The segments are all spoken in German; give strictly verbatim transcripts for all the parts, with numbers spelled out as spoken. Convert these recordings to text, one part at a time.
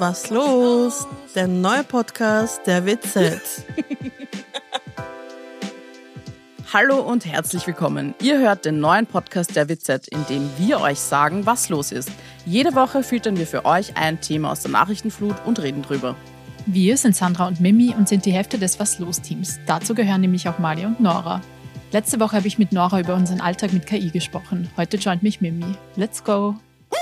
Was los? Der neue Podcast der W Z. Hallo und herzlich willkommen. Ihr hört den neuen Podcast der W Z, in dem wir euch sagen, was los ist. Jede Woche filtern wir für euch ein Thema aus der Nachrichtenflut und reden drüber. Wir sind Sandra und Mimi und sind die Hälfte des Was los Teams. Dazu gehören nämlich auch Mali und Nora. Letzte Woche habe ich mit Nora über unseren Alltag mit K I gesprochen. Heute joint mich Mimi. Let's go!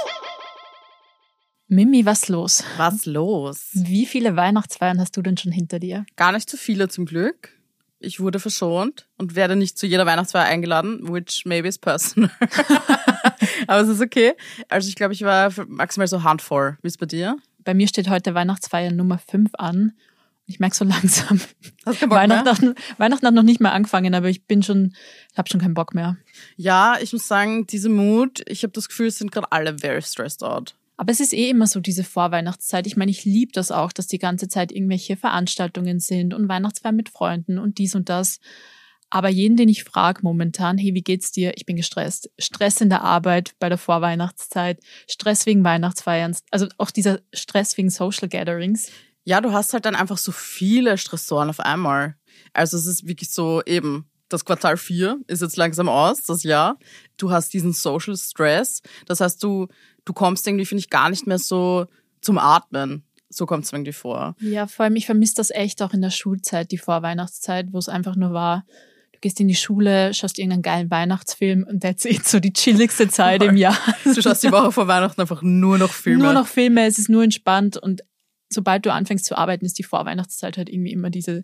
Mimi, was los? Was los? Wie viele Weihnachtsfeiern hast du denn schon hinter dir? Gar nicht so viele zum Glück. Ich wurde verschont und werde nicht zu jeder Weihnachtsfeier eingeladen, which maybe is personal. Aber es ist okay. Also ich glaube, ich war maximal so handvoll. Wie ist bei dir? Bei mir steht heute Weihnachtsfeier Nummer fünf an. Ich merke so langsam, Hast du Bock Weihnachten, mehr? Weihnachten hat noch nicht mal angefangen, aber ich bin schon, habe schon keinen Bock mehr. Ja, ich muss sagen, diese Mut, ich habe das Gefühl, es sind gerade alle very stressed out. Aber es ist eh immer so diese Vorweihnachtszeit. Ich meine, ich liebe das auch, dass die ganze Zeit irgendwelche Veranstaltungen sind und Weihnachtsfeier mit Freunden und dies und das. Aber jeden, den ich frage momentan, hey, wie geht's dir? Ich bin gestresst. Stress in der Arbeit bei der Vorweihnachtszeit, Stress wegen Weihnachtsfeiern, also auch dieser Stress wegen Social Gatherings. Ja, du hast halt dann einfach so viele Stressoren auf einmal. Also es ist wirklich so eben, das Quartal vier ist jetzt langsam aus, das Jahr. Du hast diesen Social Stress. Das heißt, du du kommst irgendwie, finde ich, gar nicht mehr so zum Atmen. So kommt es mir irgendwie vor. Ja, vor allem, ich vermisse das echt auch in der Schulzeit, die Vorweihnachtszeit, wo es einfach nur war, du gehst in die Schule, schaust irgendeinen geilen Weihnachtsfilm und that's it, so die chilligste Zeit im Jahr. Du schaust die Woche vor Weihnachten einfach nur noch Filme. Nur noch Filme, es ist nur entspannt und sobald du anfängst zu arbeiten, ist die Vorweihnachtszeit halt irgendwie immer diese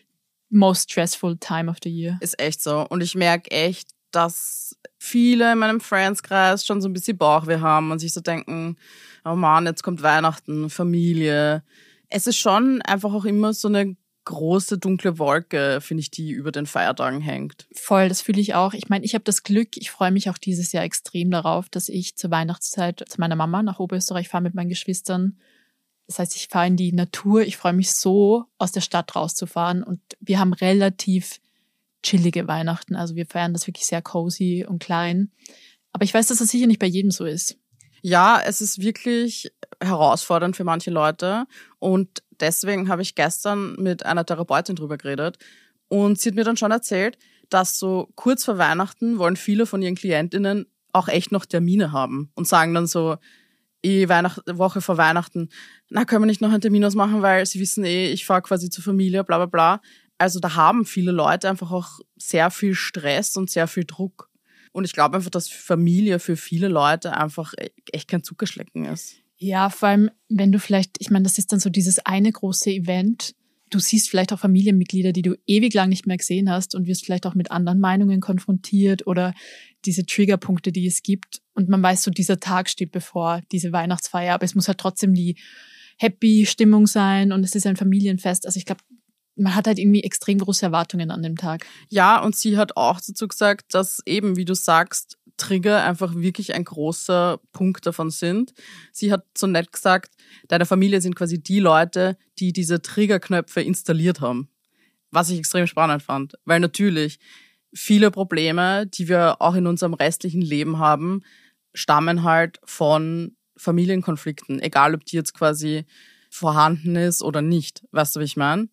most stressful time of the year. Ist echt so. Und ich merke echt, dass viele in meinem Friendskreis schon so ein bisschen Bauchweh haben und sich so denken, oh Mann, jetzt kommt Weihnachten, Familie. Es ist schon einfach auch immer so eine große dunkle Wolke, finde ich, die über den Feiertagen hängt. Voll, das fühle ich auch. Ich meine, ich habe das Glück, ich freue mich auch dieses Jahr extrem darauf, dass ich zur Weihnachtszeit zu meiner Mama nach Oberösterreich fahre mit meinen Geschwistern. Das heißt, ich fahre in die Natur. Ich freue mich so, aus der Stadt rauszufahren. Und wir haben relativ chillige Weihnachten. Also wir feiern das wirklich sehr cozy und klein. Aber ich weiß, dass das sicher nicht bei jedem so ist. Ja, es ist wirklich herausfordernd für manche Leute. Und deswegen habe ich gestern mit einer Therapeutin drüber geredet. Und sie hat mir dann schon erzählt, dass so kurz vor Weihnachten wollen viele von ihren KlientInnen auch echt noch Termine haben. Und sagen dann so, eh Weihnacht, Woche vor Weihnachten, na, können wir nicht noch einen Termin ausmachen, weil sie wissen eh, ich fahre quasi zur Familie, bla bla bla. Also da haben viele Leute einfach auch sehr viel Stress und sehr viel Druck. Und ich glaube einfach, dass Familie für viele Leute einfach echt kein Zuckerschlecken ist. Ja, vor allem, wenn du vielleicht, ich meine, das ist dann so dieses eine große Event. Du siehst vielleicht auch Familienmitglieder, die du ewig lang nicht mehr gesehen hast und wirst vielleicht auch mit anderen Meinungen konfrontiert oder diese Triggerpunkte, die es gibt. Und man weiß so, dieser Tag steht bevor, diese Weihnachtsfeier. Aber es muss halt trotzdem die happy Stimmung sein und es ist ein Familienfest. Also ich glaube, man hat halt irgendwie extrem große Erwartungen an dem Tag. Ja, und sie hat auch dazu gesagt, dass eben, wie du sagst, Trigger einfach wirklich ein großer Punkt davon sind. Sie hat so nett gesagt, deine Familie sind quasi die Leute, die diese Triggerknöpfe installiert haben. Was ich extrem spannend fand. Weil natürlich viele Probleme, die wir auch in unserem restlichen Leben haben, stammen halt von Familienkonflikten. Egal, ob die jetzt quasi vorhanden ist oder nicht. Weißt du, wie ich meine?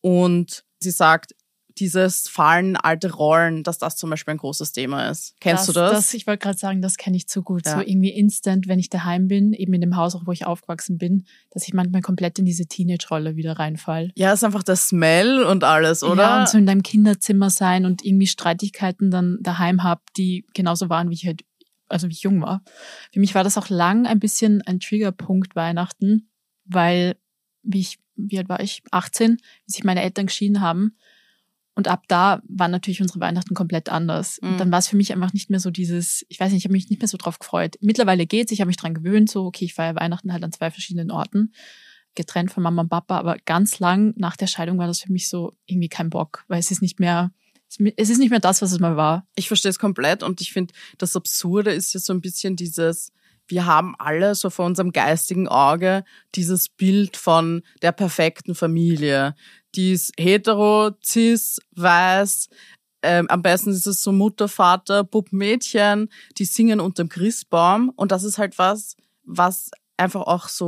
Und sie sagt, dieses Fallen alte Rollen, dass das zum Beispiel ein großes Thema ist. Kennst das, du das? das? Ich wollte gerade sagen, das kenne ich zu gut. Ja. So irgendwie instant, wenn ich daheim bin, eben in dem Haus, auch wo ich aufgewachsen bin, dass ich manchmal komplett in diese Teenage-Rolle wieder reinfall. Ja, ist einfach der Smell und alles, oder? Ja, und so in deinem Kinderzimmer sein und irgendwie Streitigkeiten dann daheim hab, die genauso waren, wie ich halt, also wie ich jung war. Für mich war das auch lang ein bisschen ein Triggerpunkt Weihnachten, weil, wie ich, wie alt war ich? achtzehn, wie sich meine Eltern geschieden haben. Und ab da waren natürlich unsere Weihnachten komplett anders. Mhm. Und dann war es für mich einfach nicht mehr so dieses, ich weiß nicht, ich habe mich nicht mehr so drauf gefreut. Mittlerweile geht's, ich habe mich dran gewöhnt, so okay, ich feiere Weihnachten halt an zwei verschiedenen Orten, getrennt von Mama und Papa, aber ganz lang nach der Scheidung war das für mich so irgendwie kein Bock, weil es ist nicht mehr, es ist nicht mehr das, was es mal war. Ich verstehe es komplett und ich finde, das Absurde ist ja so ein bisschen dieses, wir haben alle so vor unserem geistigen Auge dieses Bild von der perfekten Familie. Die ist hetero, cis, weiß, ähm, am besten ist es so Mutter, Vater, Bub, Mädchen, die singen unterm Christbaum und das ist halt was, was einfach auch so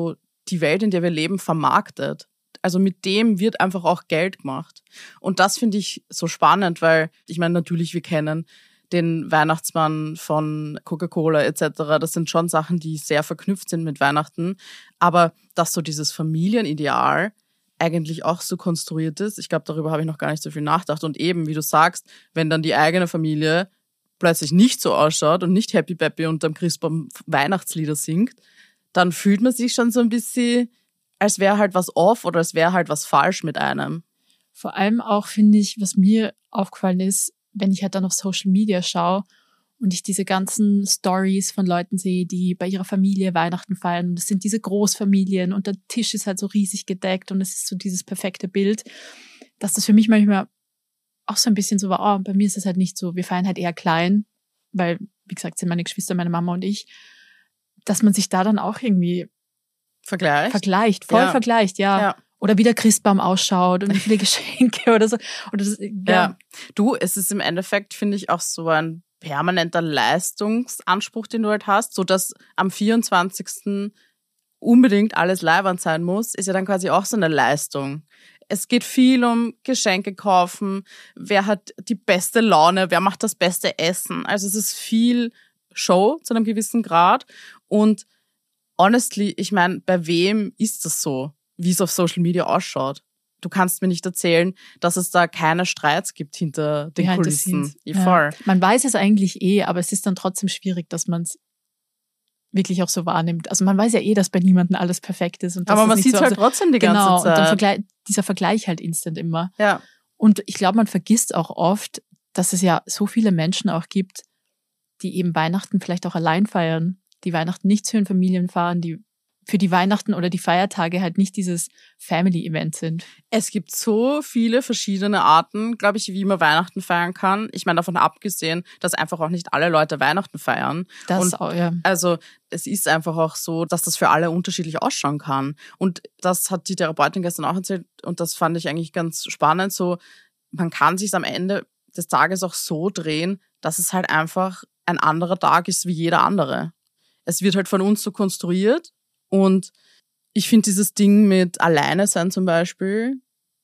die Welt, in der wir leben, vermarktet. Also mit dem wird einfach auch Geld gemacht. Und das finde ich so spannend, weil ich meine, natürlich, wir kennen den Weihnachtsmann von Coca-Cola et cetera. Das sind schon Sachen, die sehr verknüpft sind mit Weihnachten. Aber dass so dieses Familienideal eigentlich auch so konstruiert ist, ich glaube, darüber habe ich noch gar nicht so viel nachgedacht. Und eben, wie du sagst, wenn dann die eigene Familie plötzlich nicht so ausschaut und nicht Happy Peppy unterm Christbaum Weihnachtslieder singt, dann fühlt man sich schon so ein bisschen, als wäre halt was off oder als wäre halt was falsch mit einem. Vor allem auch, finde ich, was mir aufgefallen ist, wenn ich halt dann auf Social Media schaue und ich diese ganzen Stories von Leuten sehe, die bei ihrer Familie Weihnachten feiern. Und das sind diese Großfamilien und der Tisch ist halt so riesig gedeckt und es ist so dieses perfekte Bild, dass das für mich manchmal auch so ein bisschen so war, oh, bei mir ist es halt nicht so, wir feiern halt eher klein, weil, wie gesagt, sind meine Geschwister, meine Mama und ich, dass man sich da dann auch irgendwie vergleicht, vergleicht voll ja. vergleicht, ja. ja. Oder wie der Christbaum ausschaut und wie viele Geschenke oder so. Oder das, ja. ja. Du, es ist im Endeffekt, finde ich, auch so ein permanenter Leistungsanspruch, den du halt hast, so dass am vierundzwanzigsten unbedingt alles leiwand sein muss, ist ja dann quasi auch so eine Leistung. Es geht viel um Geschenke kaufen, wer hat die beste Laune, wer macht das beste Essen. Also es ist viel Show zu einem gewissen Grad. Und honestly, ich meine, bei wem ist das so, wie es auf Social Media ausschaut? Du kannst mir nicht erzählen, dass es da keine Streits gibt hinter den Behind Kulissen. Ja. Voll. Man weiß es eigentlich eh, aber es ist dann trotzdem schwierig, dass man es wirklich auch so wahrnimmt. Also man weiß ja eh, dass bei niemandem alles perfekt ist. Und aber man sieht es so, halt trotzdem die ganze genau, Zeit. Genau, und Vergleich, dieser Vergleich halt instant immer. Ja. Und ich glaube, man vergisst auch oft, dass es ja so viele Menschen auch gibt, die eben Weihnachten vielleicht auch allein feiern, die Weihnachten nicht zu ihren Familien fahren, die für die Weihnachten oder die Feiertage halt nicht dieses Family-Event sind. Es gibt so viele verschiedene Arten, glaube ich, wie man Weihnachten feiern kann. Ich meine, davon abgesehen, dass einfach auch nicht alle Leute Weihnachten feiern. Das und auch, ja. Also es ist einfach auch so, dass das für alle unterschiedlich ausschauen kann. Und das hat die Therapeutin gestern auch erzählt und das fand ich eigentlich ganz spannend. So, man kann sich am Ende des Tages auch so drehen, dass es halt einfach ein anderer Tag ist wie jeder andere. Es wird halt von uns so konstruiert. Und ich finde dieses Ding mit alleine sein zum Beispiel,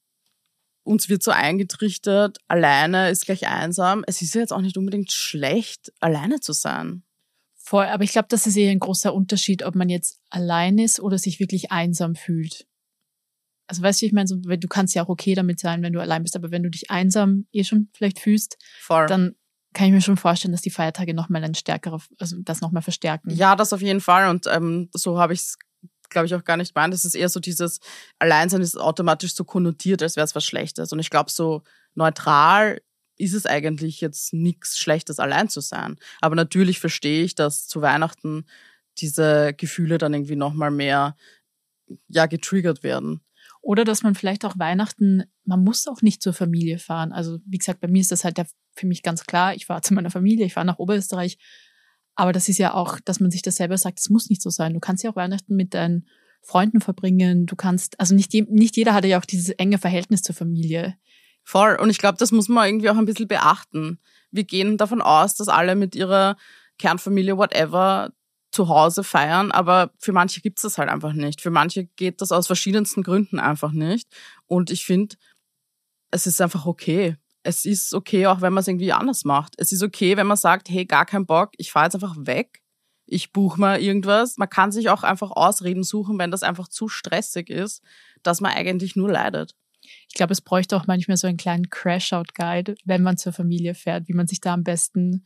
uns wird so eingetrichtert, alleine ist gleich einsam. Es ist ja jetzt auch nicht unbedingt schlecht, alleine zu sein. Voll, aber ich glaube, das ist eher ein großer Unterschied, ob man jetzt allein ist oder sich wirklich einsam fühlt. Also weißt du, ich meine, so, du kannst ja auch okay damit sein, wenn du allein bist, aber wenn du dich einsam eh schon vielleicht fühlst, Voll. Dann kann ich mir schon vorstellen, dass die Feiertage nochmal ein stärkerer, also das nochmal verstärken. Ja, das auf jeden Fall. Und ähm, so habe ich es, glaube ich, auch gar nicht gemeint. Es ist eher so dieses Alleinsein ist automatisch so konnotiert, als wäre es was Schlechtes. Und ich glaube, so neutral ist es eigentlich jetzt nichts Schlechtes, allein zu sein. Aber natürlich verstehe ich, dass zu Weihnachten diese Gefühle dann irgendwie nochmal mehr ja getriggert werden. Oder dass man vielleicht auch Weihnachten, man muss auch nicht zur Familie fahren. Also wie gesagt, bei mir ist das halt der, für mich ganz klar, ich fahre zu meiner Familie, ich fahre nach Oberösterreich. Aber das ist ja auch, dass man sich das selber sagt, es muss nicht so sein. Du kannst ja auch Weihnachten mit deinen Freunden verbringen. Du kannst, also nicht, nicht jeder hat ja auch dieses enge Verhältnis zur Familie. Voll. Und ich glaube, das muss man irgendwie auch ein bisschen beachten. Wir gehen davon aus, dass alle mit ihrer Kernfamilie, whatever, zu Hause feiern, aber für manche gibt's das halt einfach nicht. Für manche geht das aus verschiedensten Gründen einfach nicht. Und ich finde, es ist einfach okay. Es ist okay, auch wenn man es irgendwie anders macht. Es ist okay, wenn man sagt, hey, gar kein Bock, ich fahre jetzt einfach weg, ich buche mal irgendwas. Man kann sich auch einfach Ausreden suchen, wenn das einfach zu stressig ist, dass man eigentlich nur leidet. Ich glaube, es bräuchte auch manchmal so einen kleinen Crash-Out-Guide, wenn man zur Familie fährt, wie man sich da am besten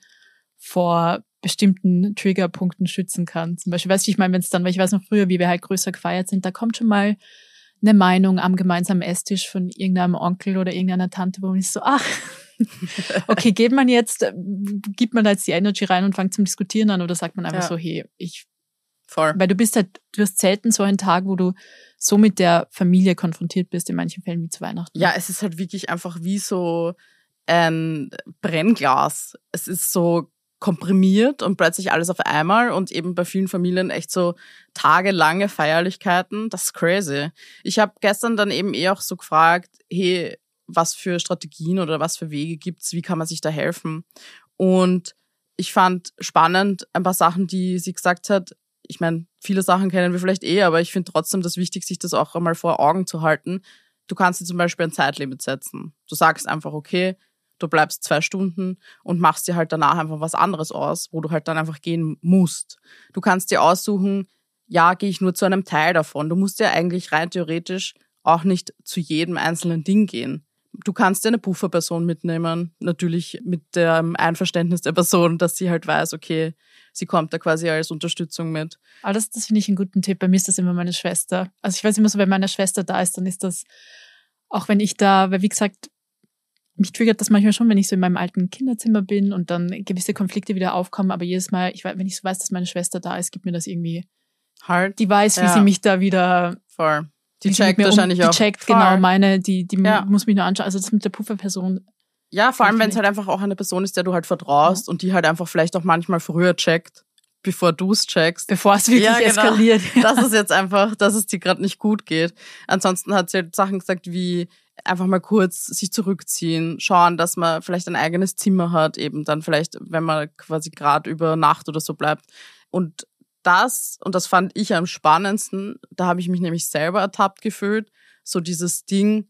vor bestimmten Triggerpunkten schützen kann. Zum Beispiel, weißt du, ich meine, wenn es dann, weil ich weiß noch früher, wie wir halt größer gefeiert sind, da kommt schon mal eine Meinung am gemeinsamen Esstisch von irgendeinem Onkel oder irgendeiner Tante, wo man ist so, ach, okay, geht man jetzt, gibt man da jetzt die Energy rein und fängt zum Diskutieren an oder sagt man einfach ja. so, hey, ich, voll. Weil du bist halt, du hast selten so einen Tag, wo du so mit der Familie konfrontiert bist, in manchen Fällen wie zu Weihnachten. Ja, es ist halt wirklich einfach wie so ein Brennglas. Es ist so komprimiert und plötzlich alles auf einmal und eben bei vielen Familien echt so tagelange Feierlichkeiten. Das ist crazy. Ich habe gestern dann eben eh auch so gefragt, hey, was für Strategien oder was für Wege gibt's, wie kann man sich da helfen? Und ich fand spannend ein paar Sachen, die sie gesagt hat. ich meine, viele Sachen kennen wir vielleicht eh, aber ich finde trotzdem das wichtig, sich das auch einmal vor Augen zu halten. Du kannst dir zum Beispiel ein Zeitlimit setzen. Du sagst einfach, okay, du bleibst zwei Stunden und machst dir halt danach einfach was anderes aus, wo du halt dann einfach gehen musst. Du kannst dir aussuchen, ja, gehe ich nur zu einem Teil davon. Du musst ja eigentlich rein theoretisch auch nicht zu jedem einzelnen Ding gehen. Du kannst dir eine Pufferperson mitnehmen, natürlich mit dem Einverständnis der Person, dass sie halt weiß, okay, sie kommt da quasi als Unterstützung mit. Aber das, das finde ich einen guten Tipp. Bei mir ist das immer meine Schwester. Also ich weiß immer so, wenn meine Schwester da ist, dann ist das, auch wenn ich da, weil wie gesagt, mich triggert das manchmal schon, wenn ich so in meinem alten Kinderzimmer bin und dann gewisse Konflikte wieder aufkommen, aber jedes Mal, ich, wenn ich so weiß, dass meine Schwester da ist, gibt mir das irgendwie halt. Die weiß, wie ja. sie mich da wieder... Voll. Die checkt wahrscheinlich um, die auch. Die checkt Voll. genau meine, die, die ja. muss mich nur anschauen. Also das mit der Pufferperson. Ja, vor allem, wenn es halt einfach auch eine Person ist, der du halt vertraust ja. und die halt einfach vielleicht auch manchmal früher checkt, bevor du es checkst. Bevor es wirklich ja, genau. eskaliert. Das ist jetzt einfach, dass es dir gerade nicht gut geht. Ansonsten hat sie halt Sachen gesagt wie einfach mal kurz sich zurückziehen, schauen, dass man vielleicht ein eigenes Zimmer hat, eben dann vielleicht, wenn man quasi gerade über Nacht oder so bleibt. Und das, und das fand ich am spannendsten, da habe ich mich nämlich selber ertappt gefühlt, so dieses Ding,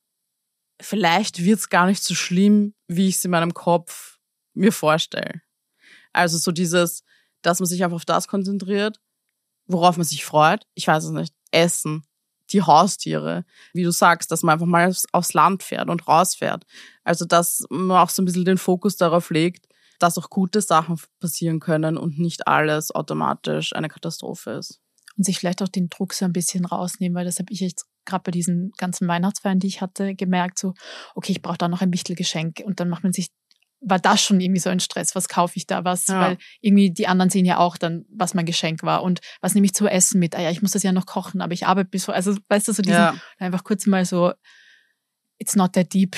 vielleicht wird's gar nicht so schlimm, wie ich es in meinem Kopf mir vorstelle. Also so dieses, dass man sich einfach auf das konzentriert, worauf man sich freut. Ich weiß es nicht. Essen, die Haustiere, wie du sagst, dass man einfach mal aufs Land fährt und rausfährt. Also dass man auch so ein bisschen den Fokus darauf legt, dass auch gute Sachen passieren können und nicht alles automatisch eine Katastrophe ist. Und sich vielleicht auch den Druck so ein bisschen rausnehmen, weil das habe ich jetzt gerade bei diesen ganzen Weihnachtsfeiern, die ich hatte, gemerkt, so, okay, ich brauche da noch ein Wichtelgeschenk. Und dann macht man sich, war das schon irgendwie so ein Stress, was kaufe ich da, was, ja. weil irgendwie die anderen sehen ja auch dann, was mein Geschenk war und was nehme ich zu essen mit. Ah ja, ich muss das ja noch kochen, aber ich arbeite bis vor, also weißt du, so diesen, ja. einfach kurz mal so, it's not that deep.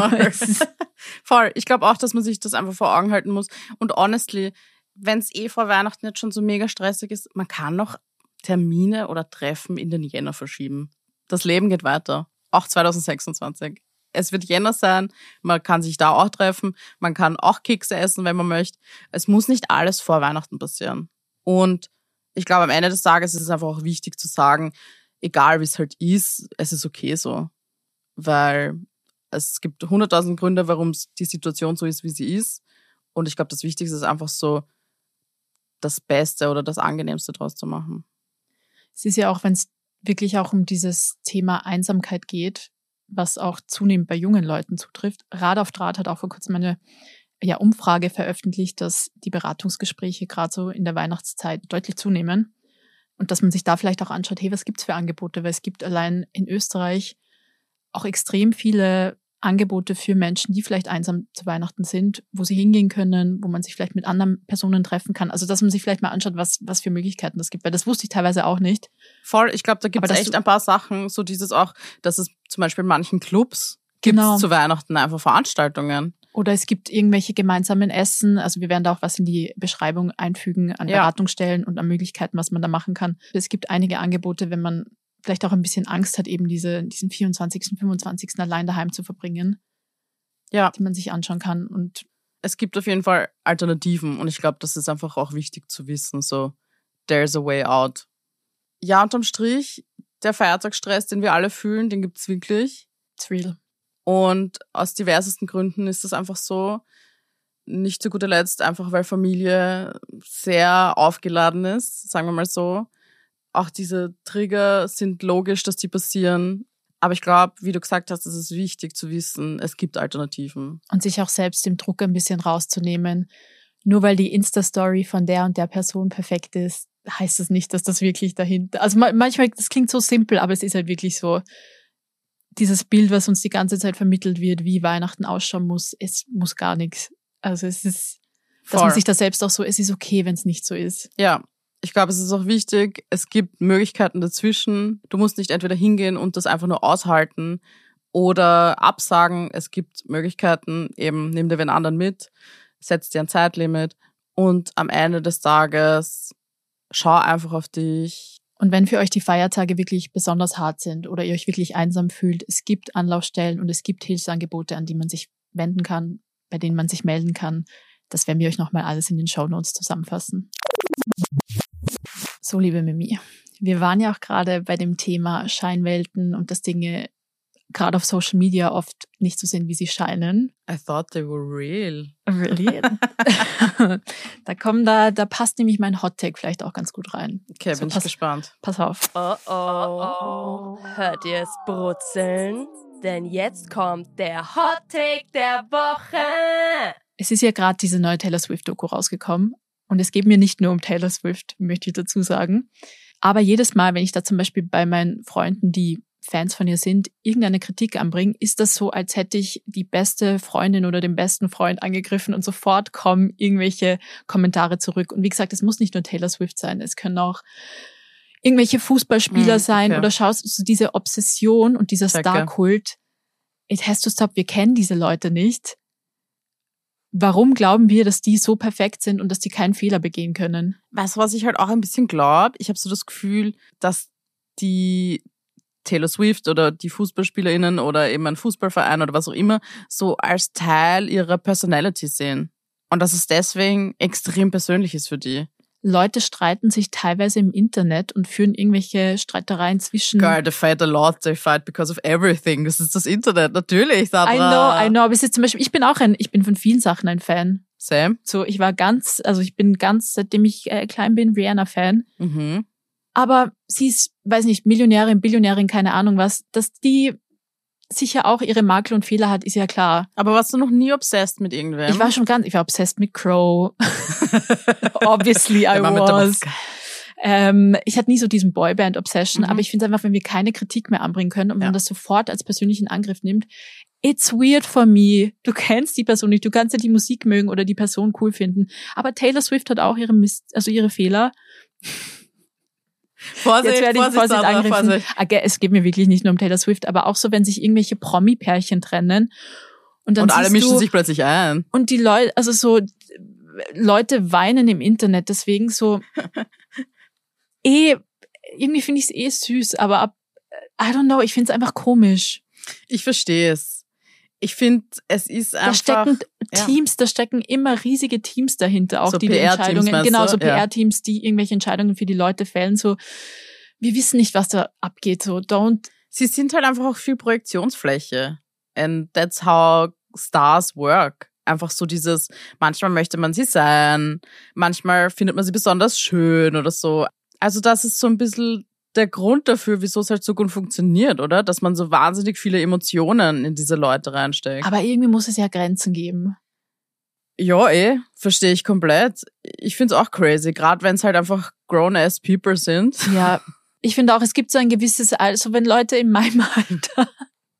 Voll. Ich glaube auch, dass man sich das einfach vor Augen halten muss. Und honestly, wenn es eh vor Weihnachten jetzt schon so mega stressig ist, man kann noch Termine oder Treffen in den Jänner verschieben. Das Leben geht weiter. Auch zwanzig sechsundzwanzig. Es wird Jänner sein. Man kann sich da auch treffen. Man kann auch Kekse essen, wenn man möchte. Es muss nicht alles vor Weihnachten passieren. Und ich glaube, am Ende des Tages ist es einfach auch wichtig zu sagen, egal wie es halt ist, es ist okay so. Weil es gibt hunderttausend Gründe, warum die Situation so ist, wie sie ist. Und ich glaube, das Wichtigste ist einfach so, das Beste oder das Angenehmste draus zu machen. Es ist ja auch, wenn es wirklich auch um dieses Thema Einsamkeit geht, was auch zunehmend bei jungen Leuten zutrifft. Rad auf Draht hat auch vor kurzem eine ja, Umfrage veröffentlicht, dass die Beratungsgespräche gerade so in der Weihnachtszeit deutlich zunehmen. Und dass man sich da vielleicht auch anschaut, hey, was gibt's für Angebote? Weil es gibt allein in Österreich auch extrem viele Angebote für Menschen, die vielleicht einsam zu Weihnachten sind, wo sie hingehen können, wo man sich vielleicht mit anderen Personen treffen kann. Also, dass man sich vielleicht mal anschaut, was was für Möglichkeiten es gibt, weil das wusste ich teilweise auch nicht. Voll, ich glaube, da gibt es echt ein paar Sachen, so dieses auch, dass es zum Beispiel in manchen Clubs gibt genau. zu Weihnachten einfach Veranstaltungen. Oder es gibt irgendwelche gemeinsamen Essen. Also wir werden da auch was in die Beschreibung einfügen an ja. Beratungsstellen und an Möglichkeiten, was man da machen kann. Es gibt einige Angebote, wenn man vielleicht auch ein bisschen Angst hat, eben diese, diesen vierundzwanzigsten, fünfundzwanzigsten allein daheim zu verbringen, ja. die man sich anschauen kann. Und es gibt auf jeden Fall Alternativen und ich glaube, das ist einfach auch wichtig zu wissen, so there's a way out. Ja, unterm Strich, der Feiertagsstress, den wir alle fühlen, den gibt's wirklich. It's real. Und aus diversesten Gründen ist das einfach so. Nicht zu guter Letzt einfach, weil Familie sehr aufgeladen ist, sagen wir mal so. Auch diese Trigger sind logisch, dass die passieren. Aber ich glaube, wie du gesagt hast, es ist wichtig zu wissen, es gibt Alternativen. Und sich auch selbst dem Druck ein bisschen rauszunehmen. Nur weil die Insta-Story von der und der Person perfekt ist, heißt das nicht, dass das wirklich dahinter... Also manchmal, das klingt so simpel, aber es ist halt wirklich so, dieses Bild, was uns die ganze Zeit vermittelt wird, wie Weihnachten ausschauen muss, es muss gar nichts. Also es ist, dass Voll. Man sich da selbst auch so, es ist okay, wenn es nicht so ist. Ja. Ich glaube, es ist auch wichtig, es gibt Möglichkeiten dazwischen. Du musst nicht entweder hingehen und das einfach nur aushalten oder absagen. Es gibt Möglichkeiten, eben nimm dir den anderen mit, setz dir ein Zeitlimit und am Ende des Tages schau einfach auf dich. Und wenn für euch die Feiertage wirklich besonders hart sind oder ihr euch wirklich einsam fühlt, es gibt Anlaufstellen und es gibt Hilfsangebote, an die man sich wenden kann, bei denen man sich melden kann. Das werden wir euch nochmal alles in den Shownotes zusammenfassen. So, liebe Mimi, wir waren ja auch gerade bei dem Thema Scheinwelten und dass Dinge gerade auf Social Media oft nicht so sind, wie sie scheinen. I thought they were real. Really? da kommen da, da passt nämlich mein Hot Take vielleicht auch ganz gut rein. Okay, so, bin pass, ich gespannt. Pass auf. Oh oh. Hört ihr es brutzeln? Denn jetzt kommt der Hot Take der Woche. Es ist ja gerade diese neue Taylor Swift-Doku rausgekommen. Und es geht mir nicht nur um Taylor Swift, möchte ich dazu sagen. Aber jedes Mal, wenn ich da zum Beispiel bei meinen Freunden, die Fans von ihr sind, irgendeine Kritik anbringen, ist das so, als hätte ich die beste Freundin oder den besten Freund angegriffen und sofort kommen irgendwelche Kommentare zurück. Und wie gesagt, es muss nicht nur Taylor Swift sein, es können auch irgendwelche Fußballspieler mm, sein okay. oder schaust du so diese Obsession und dieser Checke. Star-Kult. It has to stop, wir kennen diese Leute nicht. Warum glauben wir, dass die so perfekt sind und dass die keinen Fehler begehen können? Weißt du, was ich halt auch ein bisschen glaube? Ich habe so das Gefühl, dass die Taylor Swift oder die FußballspielerInnen oder eben ein Fußballverein oder was auch immer so als Teil ihrer Personality sehen. Und dass es deswegen extrem persönlich ist für die. Leute streiten sich teilweise im Internet und führen irgendwelche Streitereien zwischen... Girl, they fight a lot, they fight because of everything. Das ist das Internet, natürlich, Sandra. I know, I know, aber es ist zum Beispiel, ich bin auch ein, ich bin von vielen Sachen ein Fan. Sam? So, ich war ganz, also ich bin ganz, seitdem ich äh, klein bin, Rihanna-Fan. Mhm. Aber sie ist, weiß nicht, Millionärin, Billionärin, keine Ahnung was, dass die sicher auch ihre Makel und Fehler hat, ist ja klar. Aber warst du noch nie obsessed mit irgendwem? Ich war schon ganz, ich war obsessed mit Crow. Obviously I was. Ähm, ich hatte nie so diesen Boyband-Obsession, mhm. aber ich finde einfach, wenn wir keine Kritik mehr anbringen können und ja. man das sofort als persönlichen Angriff nimmt, it's weird for me. Du kennst die Person nicht, du kannst ja die Musik mögen oder die Person cool finden, aber Taylor Swift hat auch ihre Mist, also ihre Fehler. Vorsicht, Jetzt werde ich Vorsicht, Vorsicht Sandra, angegriffen. Vorsicht. Es geht mir wirklich nicht nur um Taylor Swift, aber auch so, wenn sich irgendwelche Promi-Pärchen trennen. Und, dann und alle mischen du, sich plötzlich ein. Und die Leute, also so, Leute weinen im Internet, deswegen so, eh, irgendwie finde ich es eh süß, aber ab, I don't know, ich finde es einfach komisch. Ich verstehe es. Ich finde, es ist einfach... Da stecken ja. Teams, da stecken immer riesige Teams dahinter, auch so die die P R-Teams, Entscheidungen, genau, so ja. P R-Teams, die irgendwelche Entscheidungen für die Leute fällen, so, wir wissen nicht, was da abgeht, so, don't. Sie sind halt einfach auch viel Projektionsfläche. And that's how stars work. Einfach so dieses, manchmal möchte man sie sein, manchmal findet man sie besonders schön oder so. Also das ist so ein bisschen der Grund dafür, wieso es halt so gut funktioniert, oder? Dass man so wahnsinnig viele Emotionen in diese Leute reinsteckt. Aber irgendwie muss es ja Grenzen geben. Ja, eh, verstehe ich komplett. Ich find's auch crazy, gerade wenn es halt einfach grown-ass people sind. Ja, ich finde auch, es gibt so ein gewisses, also wenn Leute in meinem Alter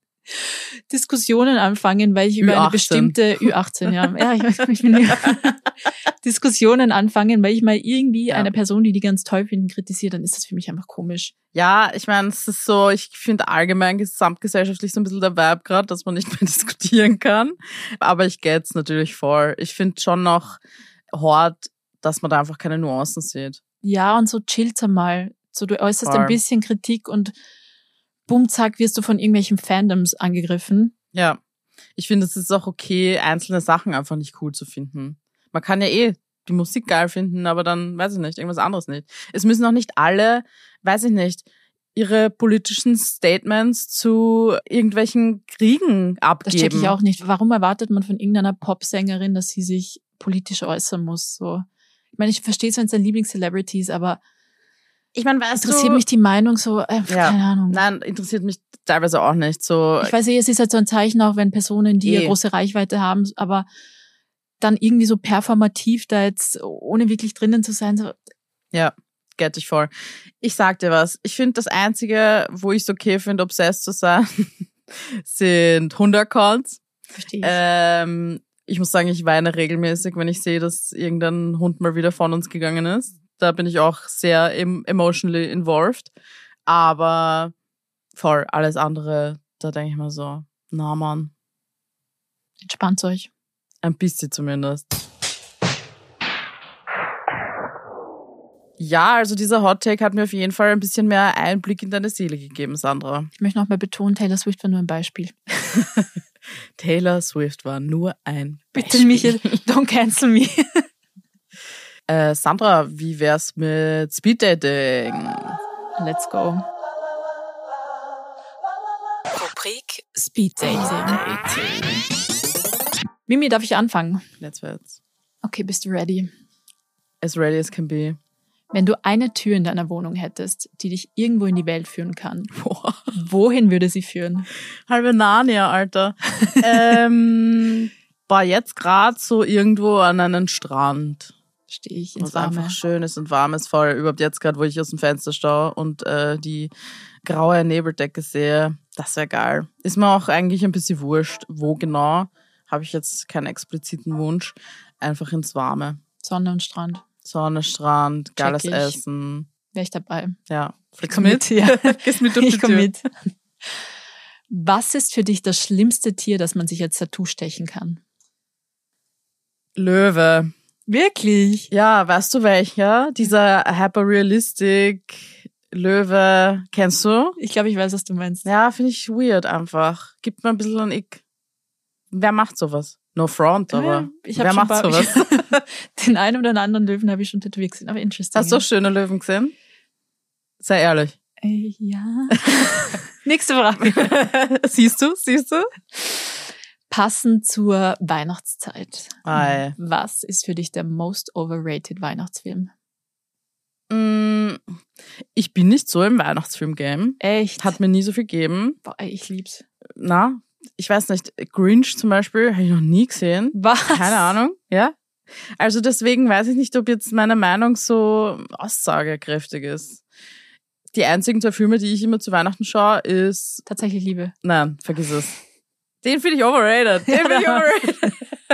Diskussionen anfangen, weil ich über Ü achtzehn. eine bestimmte Ü achtzehn, ja, ja, ich, ich bin Diskussionen anfangen, weil ich mal irgendwie ja. eine Person, die die ganz toll finden, kritisiere, dann ist das für mich einfach komisch. Ja, ich meine, es ist so, ich finde allgemein gesamtgesellschaftlich so ein bisschen der Vibe gerade, dass man nicht mehr diskutieren kann. Aber ich geht's natürlich voll. Ich finde schon noch hart, dass man da einfach keine Nuancen sieht. Ja, und so chillt's einmal. So, du äußerst voll. ein bisschen Kritik und bumm, zack, wirst du von irgendwelchen Fandoms angegriffen. Ja, ich finde, es ist auch okay, einzelne Sachen einfach nicht cool zu finden. Man kann ja eh die Musik geil finden, aber dann, weiß ich nicht, irgendwas anderes nicht. Es müssen auch nicht alle, weiß ich nicht, ihre politischen Statements zu irgendwelchen Kriegen abgeben. Das checke ich auch nicht. Warum erwartet man von irgendeiner Popsängerin, dass sie sich politisch äußern muss? So, ich meine, ich verstehe es, wenn es dein Lieblings-Celebrity ist, aber ich meine, weißt interessiert du, mich die Meinung so, äh, ja, keine Ahnung. Nein, interessiert mich teilweise auch nicht. So, ich weiß eh, es ist halt so ein Zeichen auch, wenn Personen, die eh. eine große Reichweite haben, aber dann irgendwie so performativ da jetzt, ohne wirklich drinnen zu sein, so. Ja, get ich voll. Ich sag dir was, ich finde das Einzige, wo ich es okay finde, obsessed zu sein, sind Hundeaccounts. Verstehe ich. Ähm, ich muss sagen, ich weine regelmäßig, wenn ich sehe, dass irgendein Hund mal wieder von uns gegangen ist. Da bin ich auch sehr emotionally involved. Aber voll, alles andere, da denke ich mir so, na Mann. Entspannt euch. Ein bisschen zumindest. Ja, also dieser Hot Take hat mir auf jeden Fall ein bisschen mehr Einblick in deine Seele gegeben, Sandra. Ich möchte noch mal betonen, Taylor Swift war nur ein Beispiel. Taylor Swift war nur ein Beispiel. Bitte, Michael, don't cancel me. Äh, Sandra, wie wär's mit Speeddating? Let's go. Rubrik Speed Dating. Mimi, darf ich anfangen? Let's wird's. Okay, bist du ready? As ready as can be. Wenn du eine Tür in deiner Wohnung hättest, die dich irgendwo in die Welt führen kann, Boah. wohin würde sie führen? Halbe Narnia, Alter. ähm, war jetzt gerade so irgendwo an einen Strand. Stehe ich ins Was Warme. einfach schön ist und warm ist, voll. Überhaupt jetzt gerade, wo ich aus dem Fenster stehe und äh, die graue Nebeldecke sehe. Das wäre geil. Ist mir auch eigentlich ein bisschen wurscht, wo genau. Habe ich jetzt keinen expliziten Wunsch. Einfach ins Warme. Sonne und Strand. Sonne, Strand, geiles Check ich. Essen. Wäre ich dabei. Ja, Ich fliegst komm du mit. mit? Ja. Gehst mit durch die Ich komm Tür. mit. Was ist für dich das schlimmste Tier, das man sich als Tattoo stechen kann? Löwe. Wirklich? Ja, weißt du welcher? Dieser hyperrealistic Löwe. Kennst du? Ich glaube, ich weiß, was du meinst. Ja, finde ich weird einfach. Gibt mir ein bisschen ein Ick. Wer macht sowas? No front, aber Ja, ich hab wer schon macht paar- sowas? Den einen oder anderen Löwen habe ich schon tätowiert gesehen, aber interesting. Hast du auch schöne Löwen gesehen? Sei ehrlich. Äh, ja. Nächste Frage. Siehst du? Siehst du? Passend zur Weihnachtszeit. Ei. Was ist für dich der most overrated Weihnachtsfilm? Mm, Ich bin nicht so im Weihnachtsfilm-Game. Echt? Hat mir nie so viel gegeben. Boah, ey, ich lieb's. Na, ich weiß nicht. Grinch zum Beispiel habe ich noch nie gesehen. Was? Keine Ahnung. Ja. Also deswegen weiß ich nicht, ob jetzt meine Meinung so aussagekräftig ist. Die einzigen zwei Filme, die ich immer zu Weihnachten schaue, ist... Tatsächlich Liebe. Nein, vergiss es. Den finde ich overrated. Den finde ich overrated.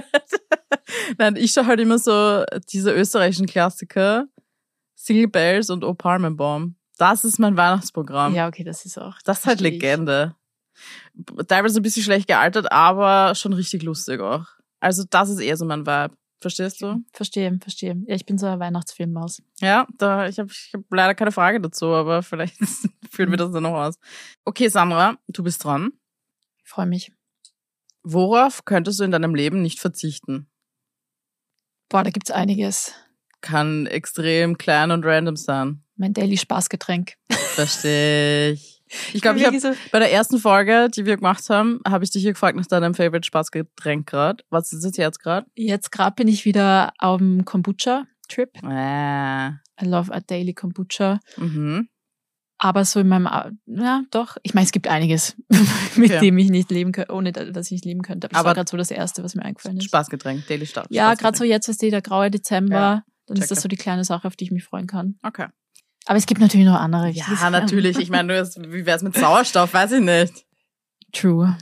Nein, ich schaue halt immer so diese österreichischen Klassiker. Single Bells und O Palmenbaum. Das ist mein Weihnachtsprogramm. Ja, okay, das ist auch. Das ist halt versteh ich. Legende. Teilweise ein bisschen schlecht gealtert, aber schon richtig lustig auch. Also das ist eher so mein Vibe. Verstehst du? Verstehe, verstehe. Ja, ich bin so eine Weihnachtsfilmmaus. Ja, da, ich habe ich hab leider keine Frage dazu, aber vielleicht führen wir das dann noch aus. Okay, Sandra, du bist dran. Ich freue mich. Worauf könntest du in deinem Leben nicht verzichten? Boah, da gibt's einiges. Kann extrem klein und random sein. Mein Daily Spaßgetränk. Verstehe ich. Ich glaube, ich habe so, bei der ersten Folge, die wir gemacht haben, habe ich dich hier gefragt nach deinem Favorite Spaßgetränk gerade. Was ist es jetzt gerade? jetzt gerade bin ich wieder auf dem Kombucha-Trip. Äh, I love a daily Kombucha. mhm. Aber so in meinem, Au- ja doch, ich meine, es gibt einiges, mit Okay. dem ich nicht leben könnte, ohne da- dass ich nicht leben könnte. Aber das Aber war gerade so das Erste, was mir eingefallen ist. Spaßgetränk, Daily Start. Ja, gerade so jetzt, weißt du, der graue Dezember, Ja, dann ist checke. das so die kleine Sache, auf die ich mich freuen kann. Okay. Aber es gibt natürlich noch andere. Ja, natürlich. Ich meine, nur, wie wär's mit Sauerstoff? Weiß ich nicht. True.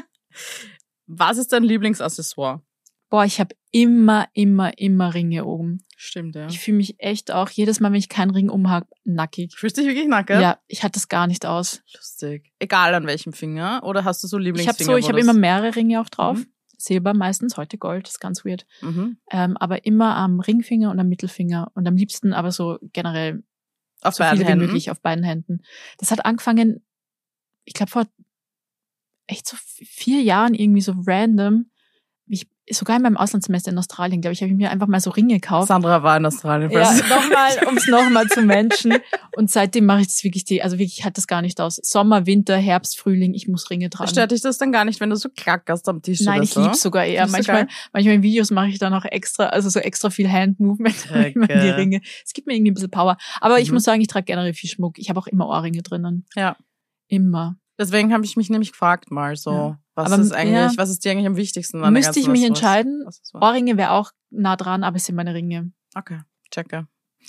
Was ist dein Lieblingsaccessoire? Boah, ich habe immer, immer, immer Ringe oben. Stimmt, ja. Ich fühle mich echt auch, jedes Mal, wenn ich keinen Ring um habe, nackig. Fühlst du dich wirklich nackig? Ja, ich hatte das gar nicht aus. Lustig. Egal an welchem Finger? Oder hast du so Ich habe Lieblingsfinger? so, ich wo habe das- immer mehrere Ringe auch drauf. Mhm. Silber meistens, heute Gold, das ist ganz weird. Mhm. Ähm, aber immer am Ringfinger und am Mittelfinger und am liebsten aber so generell Auf so beiden viele wie Händen? möglich auf beiden Händen. Das hat angefangen, ich glaube vor echt so vier Jahren irgendwie so random. Ich, sogar in meinem Auslandssemester in Australien, glaube ich, habe ich mir einfach mal so Ringe gekauft. Sandra war in Australien. Ja, first. nochmal, um es nochmal zu menschen. Und seitdem mache ich das wirklich, die, also wirklich, ich halte das gar nicht aus. Sommer, Winter, Herbst, Frühling, ich muss Ringe tragen. Stört dich das dann gar nicht, wenn du so klackerst am Tisch Nein, oder ich so? lieb's sogar eher. Liebst du Manchmal, geil? manchmal in Videos mache ich dann auch extra, also so extra viel Hand-Movement, damit man die Okay. Ringe. Es gibt mir irgendwie ein bisschen Power. Aber ich Mhm. muss sagen, ich trage generell viel Schmuck. Ich habe auch immer Ohrringe drinnen. Ja. Immer. Deswegen habe ich mich nämlich gefragt mal so, Ja. was Aber, ist eigentlich, ja. was ist dir eigentlich am wichtigsten an der Müsste ich ganzen mich was- entscheiden. was es war? Ohrringe wäre auch nah dran, aber es sind meine Ringe. Okay, checke.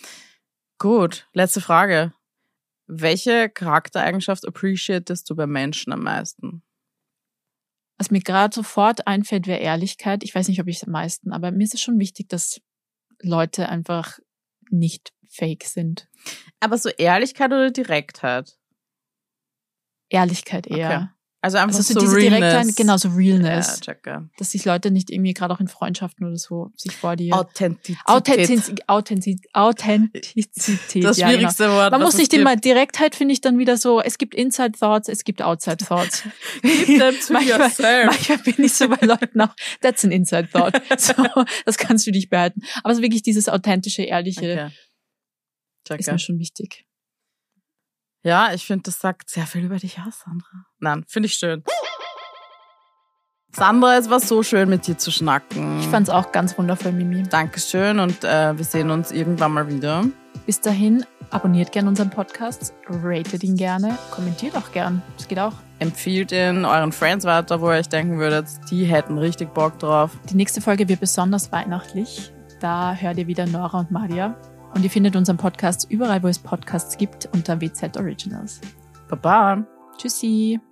Gut, letzte Frage. Welche Charaktereigenschaft appreciatest du bei Menschen am meisten? Was mir gerade sofort einfällt, wäre Ehrlichkeit. Ich weiß nicht, ob ich es am meisten, aber mir ist es schon wichtig, dass Leute einfach nicht fake sind. Aber so Ehrlichkeit oder Direktheit? Ehrlichkeit eher. Also einfach Also so diese Realness. Direktheit, genau, so Realness. Ja, checke. Dass sich Leute nicht irgendwie gerade auch in Freundschaften oder so sich vor dir... Authentizität. Authentizität. Authentizität, Authentizität. Das ja, schwierigste genau. Wort. Man was muss es nicht gibt. immer, Direktheit finde ich dann wieder so, es gibt Inside Thoughts, es gibt Outside Thoughts. Keep them to manchmal, yourself. manchmal bin ich so bei Leuten auch, that's an Inside Thought. So, das kannst du dich behalten. Aber so wirklich dieses authentische, ehrliche Okay. Checke. ist mir schon wichtig. Ja, ich finde, das sagt sehr viel über dich aus, Sandra. Nein, finde ich schön. Sandra, es war so schön, mit dir zu schnacken. Ich fand's auch ganz wundervoll, Mimi. Dankeschön und äh, wir sehen uns irgendwann mal wieder. Bis dahin, abonniert gerne unseren Podcast, ratet ihn gerne, kommentiert auch gern. Das geht auch. Empfiehlt ihn euren Friends weiter, wo ihr euch denken würdet, die hätten richtig Bock drauf. Die nächste Folge wird besonders weihnachtlich. Da hört ihr wieder Nora und Maria. Und ihr findet unseren Podcast überall, wo es Podcasts gibt, unter W Z Originals. Baba. Tschüssi.